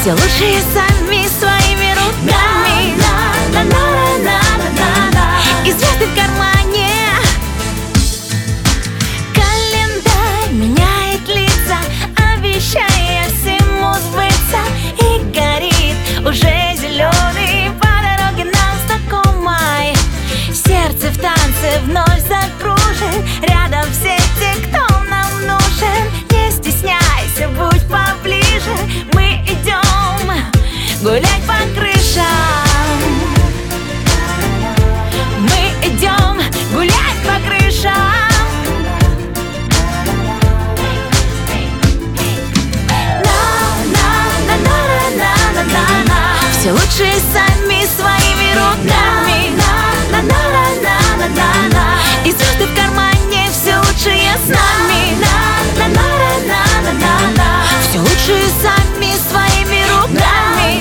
Все лучшее сами своими руками. И звезды в кармане. Календарь меняет лица, обещая всему сбыться. И горит уже зеленый по дороге нам знакомой. Сердце в танце вновь закружит. Рядом все те, кто нам нужен. Не стесняйся, будь поближе. Мы идем гулять по крышам. Мы идем гулять по крышам. Все лучшее сами своими руками. И звезды в кармане, все лучшее с нами. Все лучшее сами своими руками.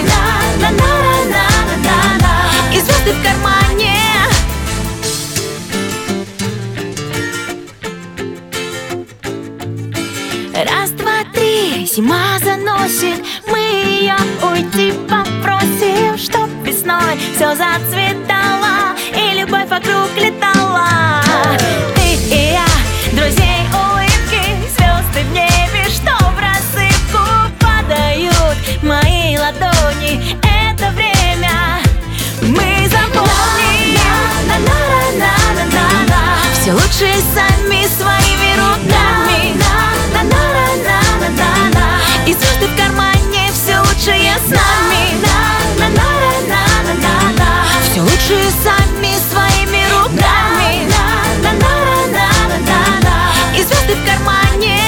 И звезды в кармане. Раз, два, три, зима заносит. Мы ее уйти попросим, чтоб весной все зацветало и любовь вокруг летала. Ты и я, друзей улыбки, звезды в небе, что в рассыпку падают мои ладони. Это время мы запомним. Все лучшее сами своими руками. И звезды в кармане, все лучшее с нами. Все лучшее сами своими руками. И звезды в кармане.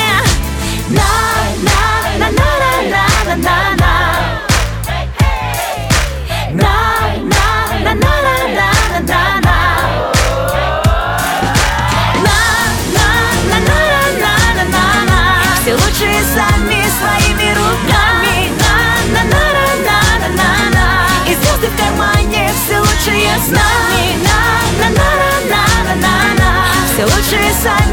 Все лучшее сами своими руками. И звезды в кармане, все лучшее с нами. Все лучшее сами.